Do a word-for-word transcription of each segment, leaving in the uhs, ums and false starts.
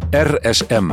R S M.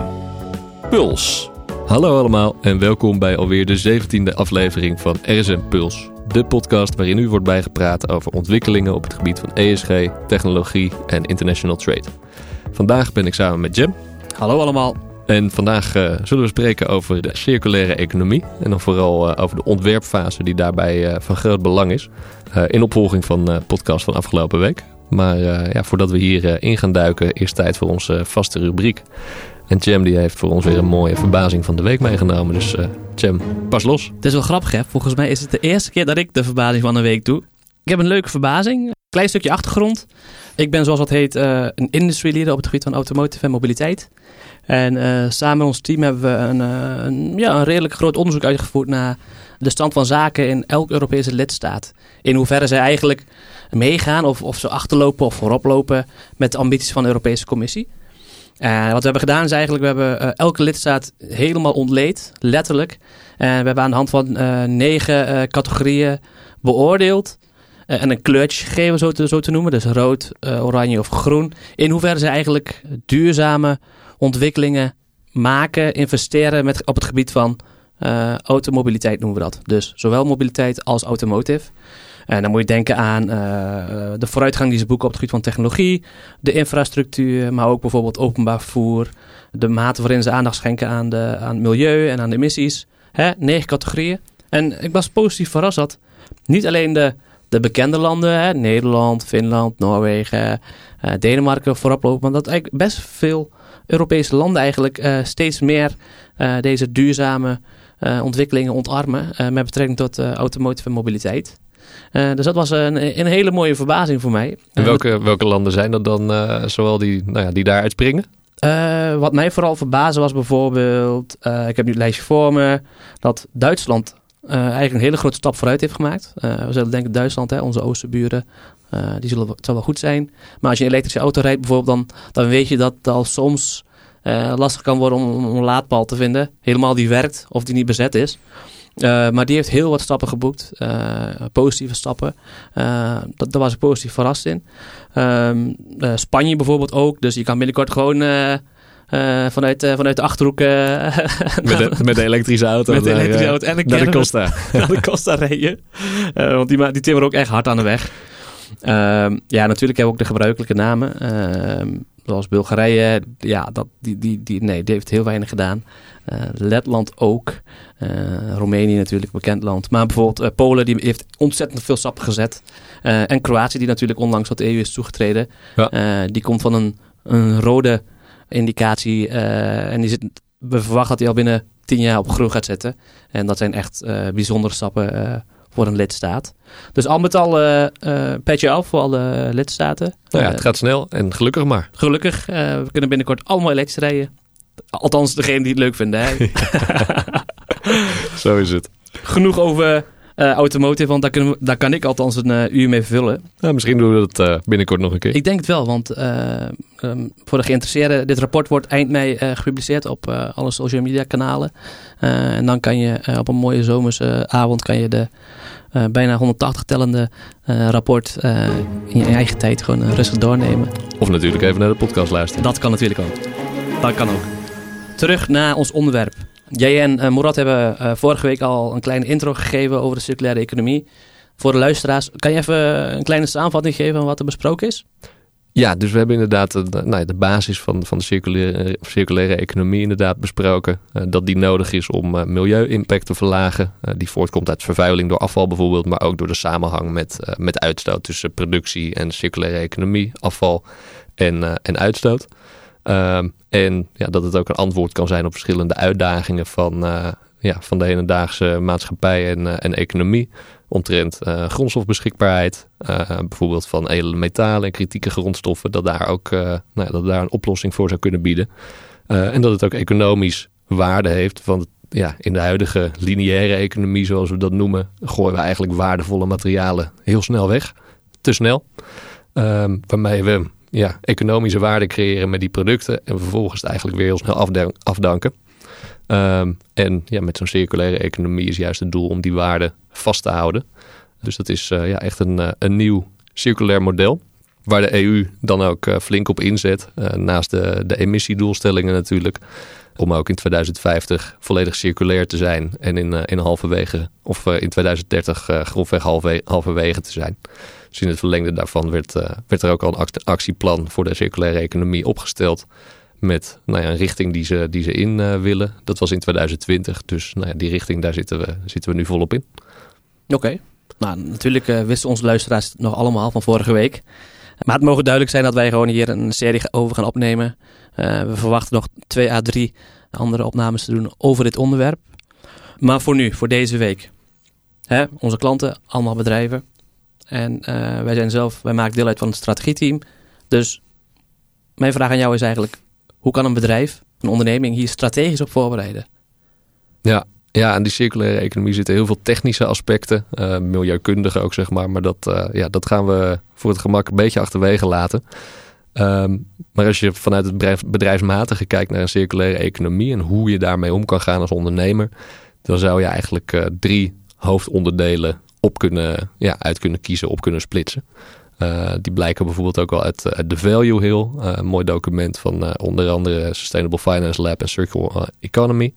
Puls. Hallo allemaal en welkom bij alweer de zeventiende aflevering van R S M Puls. De podcast waarin u wordt bijgepraat over ontwikkelingen op het gebied van E S G, technologie en international trade. Vandaag ben ik samen met Jem. Hallo allemaal. En vandaag uh, zullen we spreken over de circulaire economie. En dan vooral uh, over de ontwerpfase die daarbij uh, van groot belang is. Uh, in opvolging van de uh, podcast van afgelopen week. Maar uh, ja, voordat we hier uh, in gaan duiken, is tijd voor onze vaste rubriek. En Jem die heeft voor ons weer een mooie verbazing van de week meegenomen. Dus uh, Jem, pas los. Het is wel grappig, hè? Volgens mij is het de eerste keer dat ik de verbazing van de week doe. Ik heb een leuke verbazing. Klein stukje achtergrond. Ik ben, zoals dat heet, uh, een industry leader op het gebied van automotive en mobiliteit. En uh, samen met ons team hebben we een, uh, een, ja, een redelijk groot onderzoek uitgevoerd naar de stand van zaken in elke Europese lidstaat. In hoeverre zij eigenlijk meegaan of, of ze achterlopen of vooroplopen met de ambities van de Europese Commissie. Uh, wat we hebben gedaan is eigenlijk, we hebben uh, elke lidstaat helemaal ontleed, letterlijk. En we hebben aan de hand van uh, negen uh, categorieën beoordeeld. Uh, en een kleurtje gegeven, zo te, zo te noemen. Dus rood, uh, oranje of groen. In hoeverre ze eigenlijk duurzame ontwikkelingen maken, investeren met, op het gebied van uh, automobiliteit noemen we dat. Dus zowel mobiliteit als automotive. En dan moet je denken aan uh, de vooruitgang die ze boeken op het gebied van technologie, de infrastructuur, maar ook bijvoorbeeld openbaar vervoer, de mate waarin ze aandacht schenken aan, de, aan het milieu en aan de emissies. Hè? Negen categorieën. En ik was positief verrast dat niet alleen de, de bekende landen, hè, Nederland, Finland, Noorwegen, uh, Denemarken voorop lopen, maar dat eigenlijk best veel Europese landen eigenlijk uh, steeds meer uh, deze duurzame uh, ontwikkelingen ontarmen uh, met betrekking tot uh, automotive en mobiliteit. Uh, dus dat was een, een hele mooie verbazing voor mij. En welke, uh, welke landen zijn dat dan, uh, zowel die, nou ja, die daar uitspringen? Uh, wat mij vooral verbaasde was bijvoorbeeld, uh, ik heb nu het lijstje voor me, dat Duitsland uh, eigenlijk een hele grote stap vooruit heeft gemaakt. Uh, we zullen denken Duitsland, hè, onze oosterburen, uh, die zullen, het zal wel goed zijn. Maar als je een elektrische auto rijdt bijvoorbeeld, dan, dan weet je dat het al soms uh, lastig kan worden om, om een laadpaal te vinden. Helemaal die werkt of die niet bezet is. Uh, maar die heeft heel wat stappen geboekt. Uh, positieve stappen. Uh, dat, daar was ik positief verrast in. Um, uh, Spanje bijvoorbeeld ook. Dus je kan binnenkort gewoon uh, uh, vanuit, uh, vanuit de Achterhoek... Uh, met, de, met de elektrische auto. Met de naar, elektrische auto en de naar de Costa. Naar de Costa rijden. Uh, want die, die timmeren ook echt hard aan de weg. Uh, ja, natuurlijk hebben we ook de gebruikelijke namen. Uh, zoals Bulgarije. Ja, dat, die, die, die, nee, die heeft heel weinig gedaan. Uh, Letland ook. Uh, Roemenië natuurlijk, bekend land. Maar bijvoorbeeld uh, Polen die heeft ontzettend veel stappen gezet. Uh, en Kroatië die natuurlijk onlangs tot de E U is toegetreden. Ja. Uh, die komt van een, een rode indicatie. Uh, en die zit, we verwachten dat hij al binnen tien jaar op groen gaat zetten. En dat zijn echt uh, bijzondere stappen uh, voor een lidstaat. Dus al met al uh, uh, petje af voor alle lidstaten. Nou ja, het gaat snel en gelukkig maar. Gelukkig. Uh, we kunnen binnenkort allemaal elektrisch rijden. Althans, degene die het leuk vinden. Hè? Zo is het. Genoeg over uh, automotive, want daar, kunnen we, daar kan ik althans een uh, uur mee vullen. Nou, misschien doen we dat uh, binnenkort nog een keer. Ik denk het wel, want uh, um, voor de geïnteresseerden, dit rapport wordt eind mei uh, gepubliceerd op uh, alle social media kanalen. Uh, en dan kan je uh, op een mooie zomerse avond kan je de uh, bijna honderdtachtig tellende uh, rapport uh, in je eigen tijd gewoon uh, rustig doornemen. Of natuurlijk even naar de podcast luisteren. Dat kan natuurlijk ook. Dat kan ook. Terug naar ons onderwerp. Jij en uh, Murat hebben uh, vorige week al een kleine intro gegeven over de circulaire economie. Voor de luisteraars, kan je even een kleine samenvatting geven van wat er besproken is? Ja, dus we hebben inderdaad de, nou ja, de basis van, van de circulaire, circulaire economie inderdaad besproken. Uh, dat die nodig is om uh, milieu-impact te verlagen. Uh, die voortkomt uit vervuiling door afval bijvoorbeeld, maar ook door de samenhang met, uh, met uitstoot tussen productie en circulaire economie, afval en, uh, en uitstoot. Um, en ja, dat het ook een antwoord kan zijn op verschillende uitdagingen van, uh, ja, van de hedendaagse maatschappij en, uh, en economie. Omtrent uh, grondstofbeschikbaarheid, uh, bijvoorbeeld van edele metalen en kritieke grondstoffen. Dat daar ook uh, nou ja, dat daar een oplossing voor zou kunnen bieden. Uh, en dat het ook economisch waarde heeft. Want ja, in de huidige lineaire economie, zoals we dat noemen, gooien we eigenlijk waardevolle materialen heel snel weg. Te snel. Um, waarmee we ja, economische waarde creëren met die producten en vervolgens het eigenlijk weer heel snel afdan- afdanken. Um, en ja, met zo'n circulaire economie is juist het doel om die waarde vast te houden. Dus dat is uh, ja, echt een, uh, een nieuw circulair model. waar de E U dan ook uh, flink op inzet. Uh, naast de, de emissiedoelstellingen natuurlijk. Om ook in tweeduizend vijftig volledig circulair te zijn. En in, uh, in halverwege, of uh, in tweeduizend dertig uh, grofweg halve, halverwege te zijn. Dus in het verlengde daarvan werd, uh, werd er ook al een actieplan voor de circulaire economie opgesteld. Met nou ja, een richting die ze, die ze in uh, willen. Dat was in tweeduizend twintig. Dus nou ja, die richting, daar zitten we, zitten we nu volop in. Oké. Okay. Nou, natuurlijk uh, wisten onze luisteraars het nog allemaal van vorige week. Maar het mogen duidelijk zijn dat wij gewoon hier een serie over gaan opnemen. Uh, we verwachten nog twee à drie andere opnames te doen over dit onderwerp. Maar voor nu, voor deze week. Hè, onze klanten, allemaal bedrijven. En uh, wij zijn zelf, wij maken deel uit van het strategieteam. Dus mijn vraag aan jou is eigenlijk, hoe kan een bedrijf, een onderneming hier strategisch op voorbereiden? Ja, ja, aan die circulaire economie zitten heel veel technische aspecten. Uh, milieukundige ook, zeg maar. Maar dat, uh, ja, dat gaan we voor het gemak een beetje achterwege laten. Um, maar als je vanuit het bedrijf, bedrijfsmatige kijkt naar een circulaire economie en hoe je daarmee om kan gaan als ondernemer, dan zou je eigenlijk uh, drie hoofdonderdelen op kunnen, ja, uit kunnen kiezen, op kunnen splitsen. Uh, die blijken bijvoorbeeld ook al uit, uit de Value Hill, uh, een mooi document van uh, onder andere Sustainable Finance Lab en Circular Economy,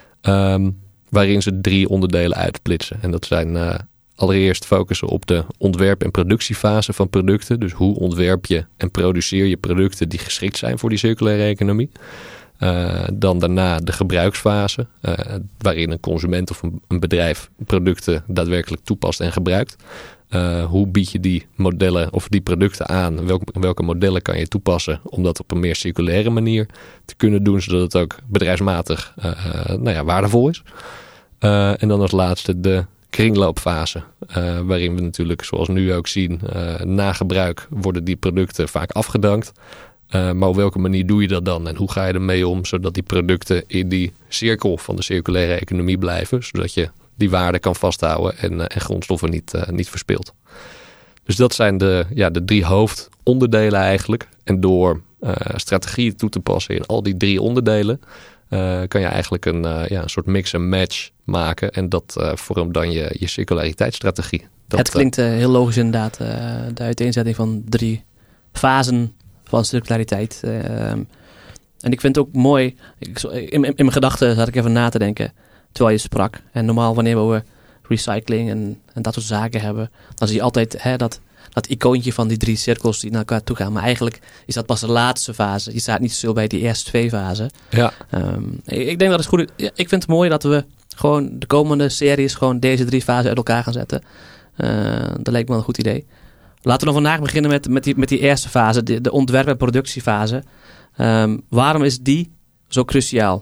um, waarin ze drie onderdelen uitsplitsen. En dat zijn uh, allereerst focussen op de ontwerp- en productiefase van producten. Dus hoe ontwerp je en produceer je producten die geschikt zijn voor die circulaire economie. Uh, dan daarna de gebruiksfase, uh, waarin een consument of een, een bedrijf producten daadwerkelijk toepast en gebruikt. Uh, hoe bied je die modellen of die producten aan? Welke, welke modellen kan je toepassen om dat op een meer circulaire manier te kunnen doen, zodat het ook bedrijfsmatig uh, nou ja, waardevol is. Uh, en dan als laatste de kringloopfase, uh, waarin we natuurlijk, zoals nu ook zien, uh, na gebruik worden die producten vaak afgedankt. Uh, maar op welke manier doe je dat dan? En hoe ga je ermee om, zodat die producten in die cirkel van de circulaire economie blijven, zodat je die waarde kan vasthouden en, uh, en grondstoffen niet, uh, niet verspilt. Dus dat zijn de, ja, de drie hoofdonderdelen eigenlijk. En door uh, strategieën toe te passen in al die drie onderdelen, Uh, kan je eigenlijk een, uh, ja, een soort mix en match maken. En dat uh, vormt dan je, je circulariteitsstrategie. Dat, het klinkt uh, heel logisch inderdaad. Uh, de uiteenzetting van drie fasen van circulariteit. Uh, en ik vind het ook mooi. Ik, in, in, in mijn gedachten zat ik even na te denken terwijl je sprak. En normaal wanneer we recycling en, en dat soort zaken hebben, dan zie je altijd hè, dat... dat icoontje van die drie cirkels die naar elkaar toe gaan. Maar eigenlijk is dat pas de laatste fase. Je staat niet stil bij die eerste twee fasen. Ja. Um, ik, ik denk dat het goed is. Ja, ik vind het mooi dat we gewoon de komende series gewoon deze drie fasen uit elkaar gaan zetten. Uh, dat lijkt me wel een goed idee. Laten we dan vandaag beginnen met, met, die, met die eerste fase. De, de ontwerp- en productiefase. Um, waarom is die zo cruciaal?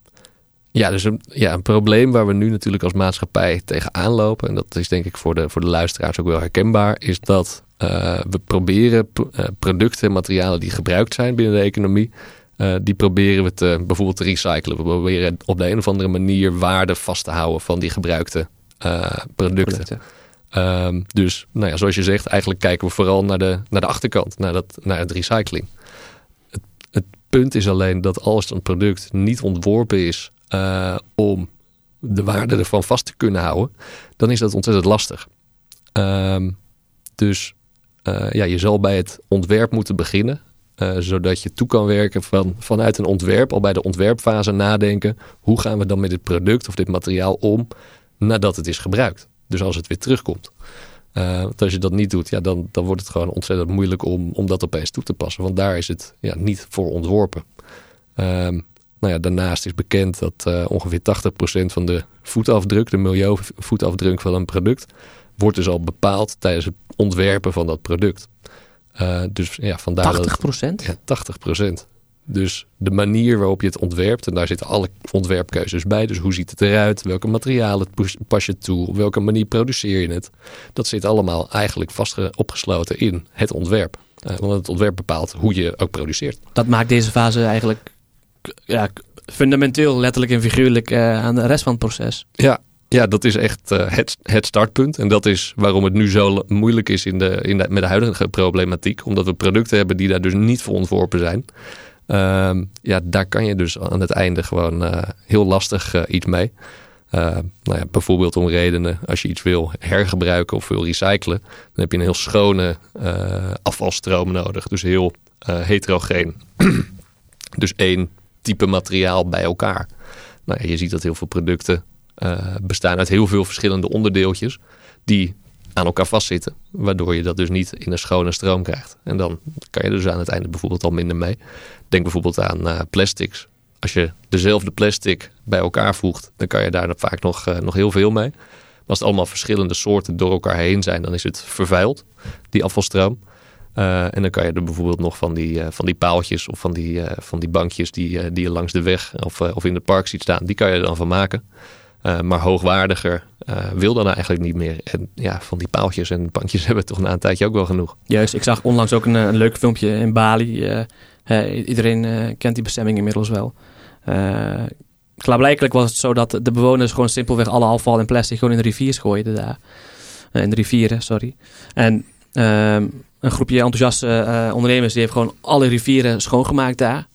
Ja, dus een, ja, een probleem waar we nu natuurlijk als maatschappij tegenaan lopen, en dat is denk ik voor de, voor de luisteraars ook wel herkenbaar, is dat uh, we proberen p- uh, producten en materialen die gebruikt zijn binnen de economie, uh, die proberen we te, bijvoorbeeld te recyclen. We proberen op de een of andere manier waarde vast te houden van die gebruikte uh, producten. producten. Um, dus nou ja, zoals je zegt, eigenlijk kijken we vooral naar de, naar de achterkant, naar, dat, naar het recycling. Het, het punt is alleen dat als een product niet ontworpen is Uh, om de waarde ervan vast te kunnen houden, dan is dat ontzettend lastig. Um, dus uh, ja, je zal bij het ontwerp moeten beginnen, uh, zodat je toe kan werken van, vanuit een ontwerp, al bij de ontwerpfase nadenken, hoe gaan we dan met dit product of dit materiaal om nadat het is gebruikt. Dus als het weer terugkomt. Uh, want als je dat niet doet, ja, dan, dan wordt het gewoon ontzettend moeilijk om, om dat opeens toe te passen. Want daar is het ja, niet voor ontworpen. Um, Nou ja, daarnaast is bekend dat uh, ongeveer tachtig procent van de voetafdruk, de milieuvoetafdruk van een product, wordt dus al bepaald tijdens het ontwerpen van dat product. Uh, dus ja, vandaar tachtig procent? Dat, ja, tachtig procent. Dus de manier waarop je het ontwerpt, en daar zitten alle ontwerpkeuzes bij. Dus hoe ziet het eruit? Welke materialen pas je toe? Op welke manier produceer je het? Dat zit allemaal eigenlijk vast opgesloten in het ontwerp. Uh, want het ontwerp bepaalt hoe je ook produceert. Dat maakt deze fase eigenlijk ja, fundamenteel, letterlijk en figuurlijk uh, aan de rest van het proces. Ja, ja dat is echt uh, het, het startpunt. En dat is waarom het nu zo moeilijk is in de, in de, met de huidige problematiek. Omdat we producten hebben die daar dus niet voor ontworpen zijn. Uh, ja, daar kan je dus aan het einde gewoon uh, heel lastig uh, iets mee. Uh, nou ja, bijvoorbeeld om redenen, als je iets wil hergebruiken of wil recyclen, dan heb je een heel schone uh, afvalstroom nodig. Dus heel uh, heterogeen. Dus één type materiaal bij elkaar. Nou ja, je ziet dat heel veel producten uh, bestaan uit heel veel verschillende onderdeeltjes die aan elkaar vastzitten, waardoor je dat dus niet in een schone stroom krijgt. En dan kan je dus aan het einde bijvoorbeeld al minder mee. Denk bijvoorbeeld aan uh, plastics. Als je dezelfde plastic bij elkaar voegt, dan kan je daar dan vaak nog, uh, nog heel veel mee. Maar als het allemaal verschillende soorten door elkaar heen zijn, dan is het vervuild, die afvalstroom. Uh, en dan kan je er bijvoorbeeld nog van die, uh, van die paaltjes of van die, uh, van die bankjes die, uh, die je langs de weg of, uh, of in het park ziet staan, die kan je er dan van maken. Uh, maar hoogwaardiger uh, wil dan eigenlijk niet meer. En ja, van die paaltjes en bankjes hebben we toch na een tijdje ook wel genoeg. Juist, ik zag onlangs ook een, een leuk filmpje in Bali. Uh, uh, iedereen uh, kent die bestemming inmiddels wel. Uh, klaarblijkelijk was het zo dat de bewoners gewoon simpelweg alle afval en plastic gewoon in de rivier gooiden daar. Uh, in de rivieren, sorry. En uh, een groepje enthousiaste uh, ondernemers die heeft gewoon alle rivieren schoongemaakt daar.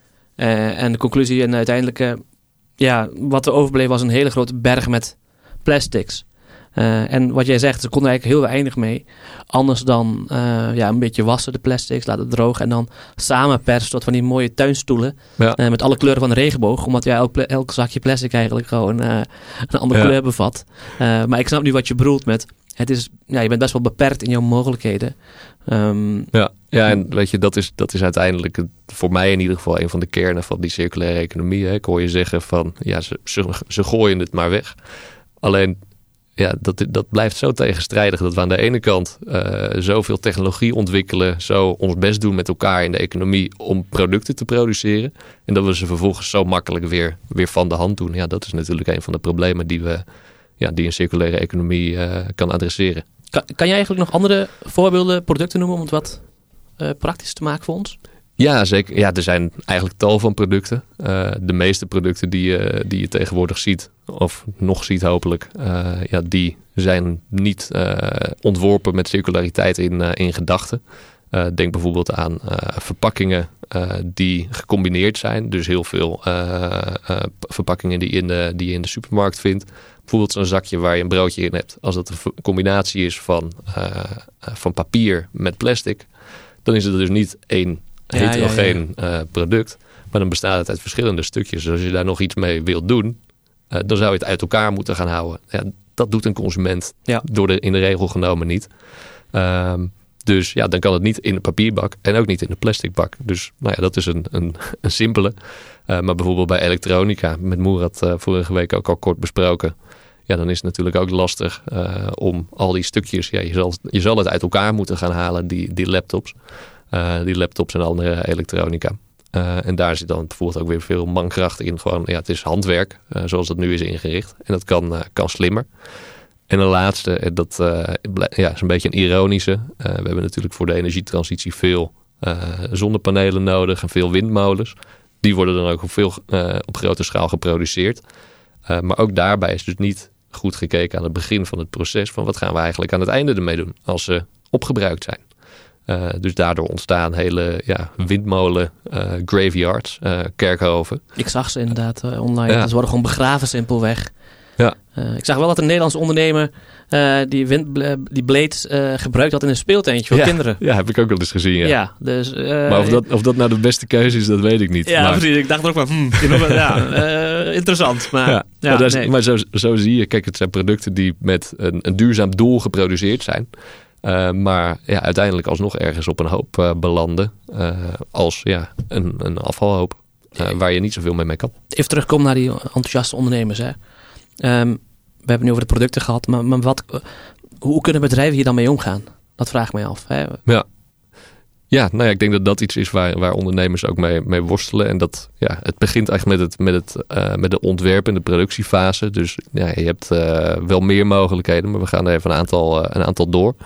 Uh, en de conclusie en uiteindelijk, uh, ja, wat er overbleef was een hele grote berg met plastics. Uh, en wat jij zegt, ze konden eigenlijk heel weinig mee. Anders dan uh, ja, een beetje wassen de plastics, laten drogen en dan samen persen tot van die mooie tuinstoelen. Ja. Uh, met alle kleuren van de regenboog. Omdat ja, elk, elk zakje plastic eigenlijk gewoon uh, een andere ja. kleur bevat. Uh, maar ik snap nu wat je bedoelt met, het is, ja, je bent best wel beperkt in jouw mogelijkheden. Um, ja. ja, en weet je, dat is, dat is uiteindelijk voor mij in ieder geval een van de kernen van die circulaire economie. Hè. Ik hoor je zeggen van, ja, ze, ze, ze gooien het maar weg. Alleen, ja, dat, dat blijft zo tegenstrijdig dat we aan de ene kant uh, zoveel technologie ontwikkelen, zo ons best doen met elkaar in de economie om producten te produceren. En dat we ze vervolgens zo makkelijk weer, weer van de hand doen. Ja, dat is natuurlijk een van de problemen die we, ja, die een circulaire economie uh, kan adresseren. Kan, kan je eigenlijk nog andere voorbeelden, producten noemen om het wat uh, praktisch te maken voor ons? Ja, zeker. Ja, er zijn eigenlijk tal van producten. Uh, de meeste producten die je, die je tegenwoordig ziet, of nog ziet hopelijk, uh, ja, die zijn niet uh, ontworpen met circulariteit in, uh, in gedachten. Uh, denk bijvoorbeeld aan uh, verpakkingen uh, die gecombineerd zijn. Dus heel veel uh, uh, verpakkingen die, in de, die je in de supermarkt vindt. Bijvoorbeeld zo'n zakje waar je een broodje in hebt. Als dat een combinatie is van, uh, van papier met plastic, dan is het dus niet één heterogeen ja, ja, ja. Uh, product. Maar dan bestaat het uit verschillende stukjes. Dus als je daar nog iets mee wilt doen, uh, dan zou je het uit elkaar moeten gaan houden. Ja, dat doet een consument ja. door de, in de regel genomen niet. Um, dus ja, dan kan het niet in de papierbak en ook niet in de plastic bak. Dus nou ja, dat is een, een, een simpele. Uh, maar bijvoorbeeld bij elektronica, met Moerad uh, vorige week ook al kort besproken. Ja, dan is het natuurlijk ook lastig uh, om al die stukjes, ja, je zal, je zal het uit elkaar moeten gaan halen, die, die laptops. Uh, die laptops en andere elektronica. Uh, en daar zit dan bijvoorbeeld ook weer veel mankracht in. Gewoon, ja, het is handwerk, uh, zoals dat nu is ingericht. En dat kan, uh, kan slimmer. En de laatste, dat uh, ja, is een beetje een ironische. Uh, we hebben natuurlijk voor de energietransitie veel uh, zonnepanelen nodig en veel windmolens. Die worden dan ook op, veel, uh, op grote schaal geproduceerd. Uh, maar ook daarbij is dus niet goed gekeken aan het begin van het proces. Van wat gaan we eigenlijk aan het einde ermee doen als ze opgebruikt zijn. Uh, dus daardoor ontstaan hele ja, windmolen, uh, graveyards, uh, kerkhoven. Ik zag ze inderdaad uh, online. Ja. Ze worden gewoon begraven simpelweg. Ja. Uh, ik zag wel dat een Nederlandse ondernemer uh, die, wind, die blades uh, gebruikt had in een speeltuintje voor ja. kinderen. Ja, heb ik ook wel eens gezien. Ja. Ja, dus, uh, maar of dat, of dat nou de beste keuze is, dat weet ik niet. Ja, maar... precies. Ik dacht er ook van, hmm, ja, uh, interessant. Maar, ja. Ja, maar, dat is, nee. maar zo, zo zie je, kijk, het zijn producten die met een, een duurzaam doel geproduceerd zijn. Uh, maar ja, uiteindelijk alsnog ergens op een hoop uh, belanden uh, als ja, een, een afvalhoop uh, waar je niet zoveel mee mee kan. Even terugkomen naar die enthousiaste ondernemers. Hè. Um, we hebben nu over de producten gehad, maar, maar wat, hoe kunnen bedrijven hier dan mee omgaan? Dat vraag ik mij af. Hè. Ja. Ja, nou ja, ik denk dat dat iets is waar, waar ondernemers ook mee, mee worstelen. En dat, ja, het begint eigenlijk met, het, met, het, uh, met de ontwerp en de productiefase. Dus ja, je hebt uh, wel meer mogelijkheden, maar we gaan er even een aantal, uh, een aantal door.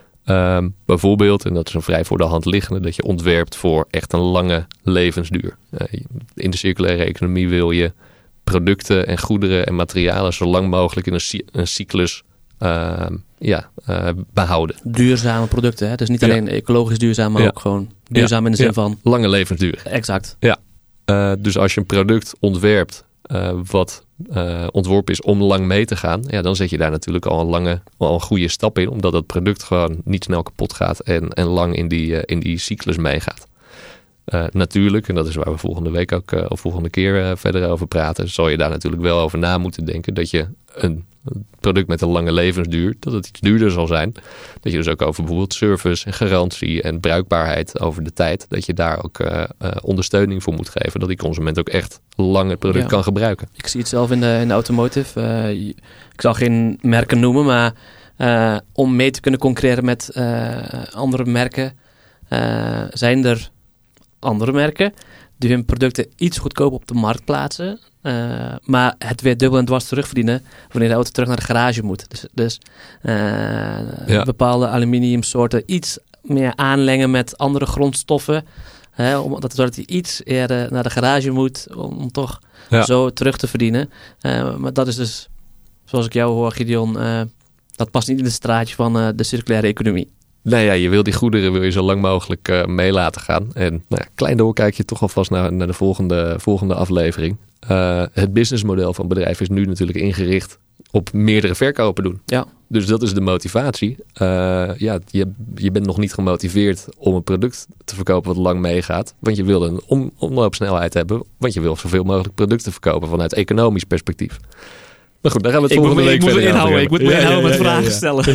Um, bijvoorbeeld, en dat is een vrij voor de hand liggende, dat je ontwerpt voor echt een lange levensduur. Uh, in de circulaire economie wil je producten en goederen en materialen zo lang mogelijk in een, een cyclus uh, ja, uh, behouden. Duurzame producten, hè? Dus niet alleen ja. ecologisch duurzaam, maar ja. ook gewoon duurzaam ja. in de zin ja. van... Lange levensduur. Exact. Ja. Uh, dus als je een product ontwerpt uh, wat uh, ontworpen is om lang mee te gaan, ja, dan zet je daar natuurlijk al een lange, al een goede stap in, omdat het product gewoon niet snel kapot gaat en, en lang in die, uh, in die cyclus meegaat. Uh, natuurlijk, en dat is waar we volgende week ook uh, of volgende keer uh, verder over praten, zal je daar natuurlijk wel over na moeten denken dat je een product met een lange levensduur, dat het iets duurder zal zijn. Dat je dus ook over bijvoorbeeld service en garantie en bruikbaarheid over de tijd, dat je daar ook uh, uh, ondersteuning voor moet geven, dat die consument ook echt lang het product ja. kan gebruiken. Ik zie het zelf in de, in de automotive. Uh, ik zal geen merken noemen, maar uh, om mee te kunnen concurreren met uh, andere merken, uh, zijn er andere merken die hun producten iets goedkoper op de markt plaatsen. Uh, maar het weer dubbel en dwars terugverdienen wanneer de auto terug naar de garage moet. Dus, dus uh, ja. bepaalde aluminiumsoorten iets meer aanlengen met andere grondstoffen. Hè, omdat, zodat hij iets eerder naar de garage moet om, om toch ja. zo terug te verdienen. Uh, maar dat is dus, zoals ik jou hoor, Gideon, uh, dat past niet in het straatje van uh, de circulaire economie. Nou ja, je wil die goederen wil je zo lang mogelijk uh, mee laten gaan. En nou ja, klein doorkijkje toch alvast naar, naar de volgende, volgende aflevering. Uh, het businessmodel van het bedrijf is nu natuurlijk ingericht op meerdere verkopen doen. Ja. Dus dat is de motivatie. Uh, ja, je, je bent nog niet gemotiveerd om een product te verkopen wat lang meegaat. Want je wil een om, omloopsnelheid hebben. Want je wil zoveel mogelijk producten verkopen vanuit economisch perspectief. Maar goed, daar gaan we het ik volgende moet, week verder over hebben. Ik moet me ja, inhouden ja, ja, met vragen ja, ja. stellen.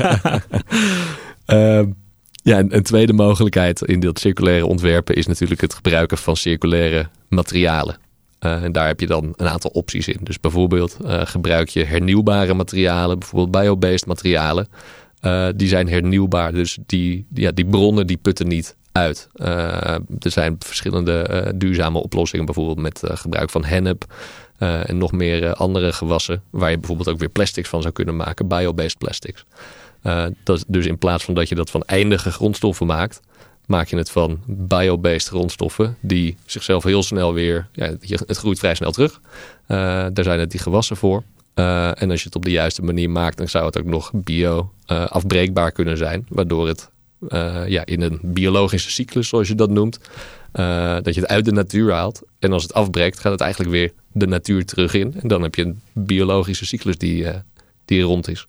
Ja. uh, ja, een, een tweede mogelijkheid in dat circulaire ontwerpen is natuurlijk het gebruiken van circulaire materialen. Uh, en daar heb je dan een aantal opties in. Dus bijvoorbeeld uh, gebruik je hernieuwbare materialen, bijvoorbeeld biobased materialen. Uh, die zijn hernieuwbaar, dus die, ja, die bronnen die putten niet uit. Uh, er zijn verschillende uh, duurzame oplossingen, bijvoorbeeld met uh, gebruik van hennep uh, en nog meer uh, andere gewassen, waar je bijvoorbeeld ook weer plastics van zou kunnen maken, biobased plastics. Uh, dat, dus in plaats van dat je dat van eindige grondstoffen maakt, maak je het van biobased grondstoffen die zichzelf heel snel weer, ja, het groeit vrij snel terug. Uh, daar zijn het die gewassen voor. Uh, en als je het op de juiste manier maakt, dan zou het ook nog bio uh, afbreekbaar kunnen zijn. Waardoor het uh, ja, in een biologische cyclus, zoals je dat noemt, uh, dat je het uit de natuur haalt. En als het afbreekt, gaat het eigenlijk weer de natuur terug in. En dan heb je een biologische cyclus die, uh, die rond is.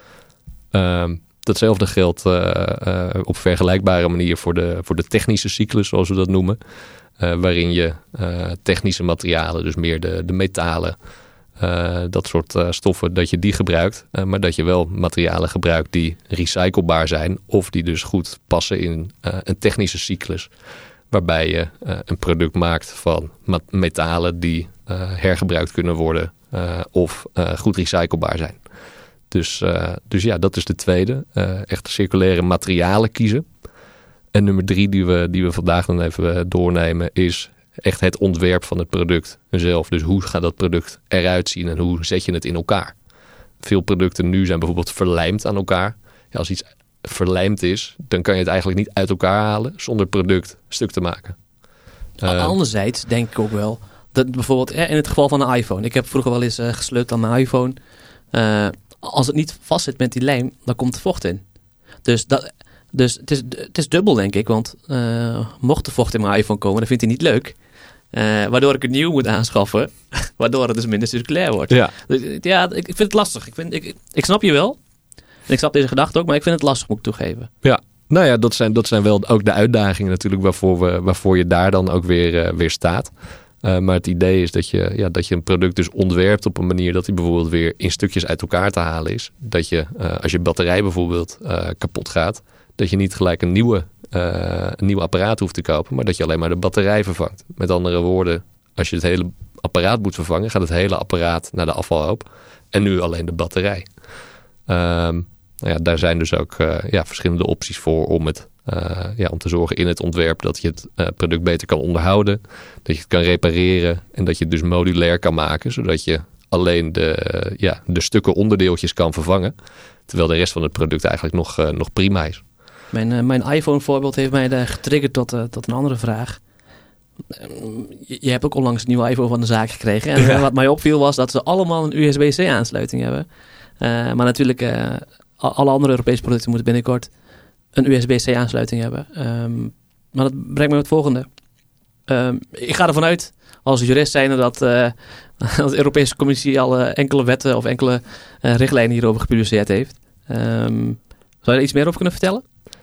Uh, Datzelfde geldt uh, uh, op vergelijkbare manier voor de, voor de technische cyclus, zoals we dat noemen. Uh, waarin je uh, technische materialen, dus meer de, de metalen, uh, dat soort uh, stoffen, dat je die gebruikt. Uh, maar dat je wel materialen gebruikt die recyclebaar zijn of die dus goed passen in uh, een technische cyclus. Waarbij je uh, een product maakt van mat- metalen die uh, hergebruikt kunnen worden uh, of uh, goed recyclebaar zijn. Dus, uh, dus ja, dat is de tweede. Uh, echt circulaire materialen kiezen. En nummer drie die we, die we vandaag dan even doornemen is echt het ontwerp van het product zelf. Dus hoe gaat dat product eruit zien en hoe zet je het in elkaar? Veel producten nu zijn bijvoorbeeld verlijmd aan elkaar. Ja, als iets verlijmd is, dan kan je het eigenlijk niet uit elkaar halen zonder het product stuk te maken. Uh, Anderzijds denk ik ook wel dat bijvoorbeeld in het geval van een iPhone. Ik heb vroeger wel eens uh, gesleuteld aan mijn iPhone. Uh, Als het niet vast zit met die lijm, dan komt er vocht in. Dus, dat, dus het, is, het is dubbel, denk ik. Want uh, mocht er vocht in mijn iPhone komen, dan vindt hij niet leuk. Uh, waardoor ik het nieuw moet aanschaffen. Waardoor het dus minder circulair wordt. Ja, dus, ja ik, ik vind het lastig. Ik, vind, ik, ik snap je wel. En ik snap deze gedachte ook, maar ik vind het lastig, moet ik toegeven. Ja, nou ja, dat zijn, dat zijn wel ook de uitdagingen natuurlijk waarvoor, we, waarvoor je daar dan ook weer, uh, weer staat. Uh, maar het idee is dat je, ja, dat je een product dus ontwerpt op een manier dat hij bijvoorbeeld weer in stukjes uit elkaar te halen is. Dat je, uh, als je batterij bijvoorbeeld uh, kapot gaat, dat je niet gelijk een nieuwe, uh, een nieuw apparaat hoeft te kopen, maar dat je alleen maar de batterij vervangt. Met andere woorden, als je het hele apparaat moet vervangen, gaat het hele apparaat naar de afvalhoop en nu alleen de batterij. Um, nou ja, daar zijn dus ook uh, ja, verschillende opties voor om het Uh, ja, om te zorgen in het ontwerp dat je het uh, product beter kan onderhouden. Dat je het kan repareren. En dat je het dus modulair kan maken. Zodat je alleen de, uh, ja, de stukken onderdeeltjes kan vervangen. Terwijl de rest van het product eigenlijk nog, uh, nog prima is. Mijn, uh, mijn iPhone voorbeeld heeft mij uh, getriggerd tot, uh, tot een andere vraag. Uh, je, je hebt ook onlangs een nieuwe iPhone van de zaak gekregen. En ja. uh, wat mij opviel was dat ze allemaal een U S B C aansluiting hebben. Uh, maar natuurlijk, uh, alle andere Europese producten moeten binnenkort een U S B C aansluiting hebben. Um, maar dat brengt me op het volgende. Um, ik ga ervan uit, als jurist zijnde, dat, uh, als de Europese Commissie al uh, enkele wetten of enkele uh, richtlijnen hierover gepubliceerd heeft. Um, zou je er iets meer over kunnen vertellen?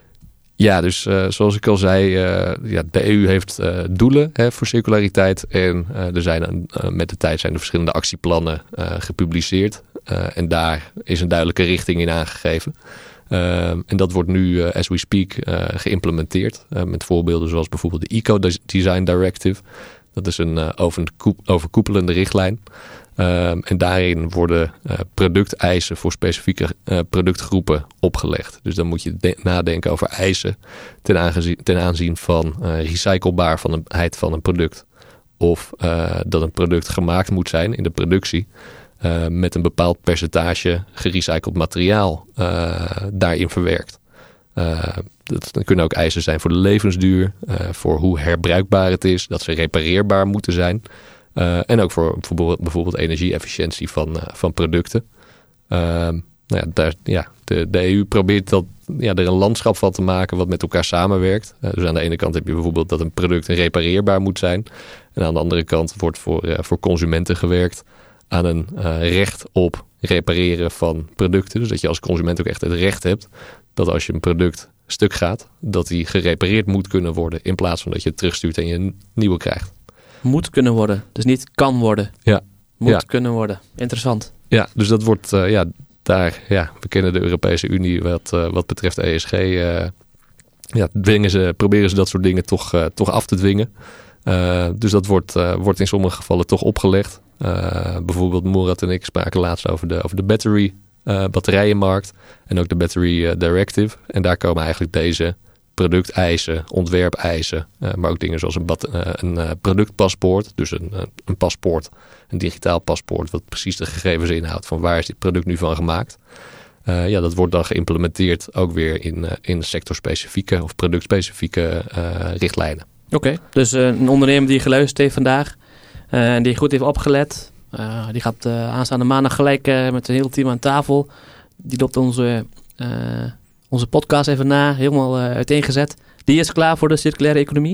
Ja, dus uh, zoals ik al zei, uh, ja, de E U heeft uh, doelen hè, voor circulariteit. En uh, er zijn uh, met de tijd zijn er verschillende actieplannen uh, gepubliceerd. Uh, en daar is een duidelijke richting in aangegeven. Uh, en dat wordt nu, uh, as we speak, uh, geïmplementeerd. Uh, met voorbeelden zoals bijvoorbeeld de Eco-Design Directive. Dat is een uh, overkoepelende richtlijn. Uh, en daarin worden uh, producteisen voor specifieke uh, productgroepen opgelegd. Dus dan moet je de- nadenken over eisen ten, aangezien, ten aanzien van uh, recyclebaarheid van een product. Of uh, dat een product gemaakt moet zijn in de productie uh, met een bepaald percentage gerecycled materiaal uh, daarin verwerkt. Uh, dat kunnen ook eisen zijn voor de levensduur, uh, voor hoe herbruikbaar het is, dat ze repareerbaar moeten zijn. Uh, en ook voor bijvoorbeeld, bijvoorbeeld energie-efficiëntie van, uh, van producten. Uh, nou ja, daar, ja, de, de E U probeert dat, ja, er een landschap van te maken wat met elkaar samenwerkt. Uh, dus aan de ene kant heb je bijvoorbeeld dat een product repareerbaar moet zijn. En aan de andere kant wordt voor, uh, voor consumenten gewerkt aan een uh, recht op repareren van producten. Dus dat je als consument ook echt het recht hebt dat als je een product stuk gaat, dat die gerepareerd moet kunnen worden in plaats van dat je het terugstuurt en je een nieuwe krijgt. Moet kunnen worden, dus niet kan worden. Ja. Moet ja. kunnen worden. Interessant. Ja, dus dat wordt, uh, ja, daar, ja, we kennen de Europese Unie wat, uh, wat betreft E S G. Uh, ja, dwingen ze, proberen ze dat soort dingen toch, uh, toch af te dwingen. Uh, dus dat wordt, uh, wordt in sommige gevallen toch opgelegd. Uh, bijvoorbeeld Murat en ik spraken laatst over de, over de battery, uh, batterijenmarkt. En ook de Battery uh, Directive. En daar komen eigenlijk deze producteisen, ontwerpeisen, uh, maar ook dingen zoals een, bat, uh, een uh, productpaspoort. Dus een, uh, een paspoort, een digitaal paspoort, wat precies de gegevens inhoudt van waar is dit product nu van gemaakt. Uh, ja, dat wordt dan geïmplementeerd ook weer in, uh, in sectorspecifieke of productspecifieke uh, richtlijnen. Oké, okay, dus uh, een ondernemer die geluisterd heeft vandaag uh, en die goed heeft opgelet, uh, die gaat uh, aanstaande maandag gelijk uh, met een heel team aan tafel. Die loopt onze... Uh, Onze podcast even na, helemaal uh, uiteengezet. Die is klaar voor de circulaire economie?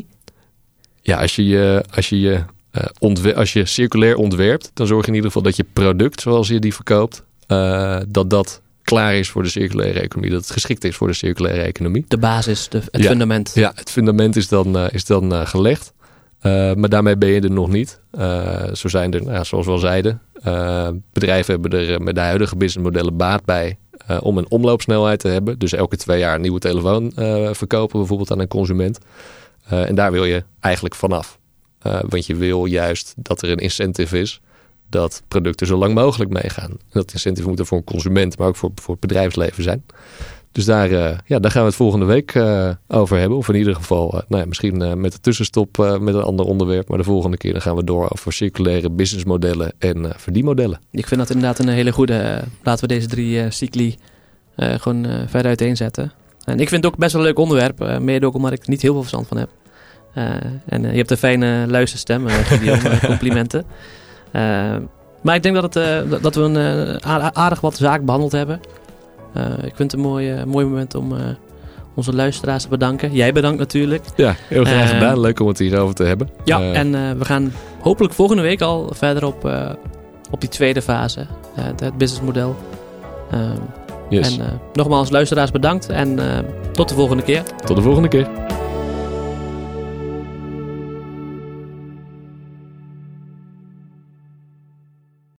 Ja, als je je, als je, je, uh, ontwer- als je circulair ontwerpt, dan zorg je in ieder geval dat je product, zoals je die verkoopt, uh, dat dat klaar is voor de circulaire economie. Dat het geschikt is voor de circulaire economie. De basis, de, het ja, fundament. Ja, het fundament is dan, uh, is dan uh, gelegd. Uh, maar daarmee ben je er nog niet. Uh, zo zijn er, nou, zoals we al zeiden, uh, bedrijven hebben er uh, met de huidige businessmodellen baat bij uh, om een omloopsnelheid te hebben. Dus elke twee jaar een nieuwe telefoon uh, verkopen bijvoorbeeld aan een consument. Uh, en daar wil je eigenlijk vanaf. Uh, want je wil juist dat er een incentive is dat producten zo lang mogelijk meegaan. En dat incentive moet er voor een consument, maar ook voor, voor het bedrijfsleven zijn. Dus daar, uh, ja, daar gaan we het volgende week uh, over hebben. Of in ieder geval, uh, nou ja, misschien uh, met de tussenstop uh, met een ander onderwerp. Maar de volgende keer dan gaan we door over circulaire businessmodellen en uh, verdienmodellen. Ik vind dat inderdaad een hele goede. Uh, laten we deze drie uh, cycli uh, gewoon uh, verder uiteenzetten. En ik vind het ook best wel een leuk onderwerp. Uh, mede ook omdat ik er niet heel veel verstand van heb. Uh, en uh, je hebt een fijne luisterstem, uh, Gideon, uh, complimenten. Uh, maar ik denk dat, het, uh, dat we een uh, aardig wat zaak behandeld hebben. Uh, ik vind het een mooi, uh, mooi moment om uh, onze luisteraars te bedanken. Jij bedankt natuurlijk. Ja, heel graag uh, gedaan. Leuk om het hierover te hebben. Ja, uh, en uh, we gaan hopelijk volgende week al verder op, uh, op die tweede fase. Uh, het, het businessmodel. Uh, yes. En uh, nogmaals luisteraars bedankt. En uh, tot de volgende keer. Tot de volgende keer.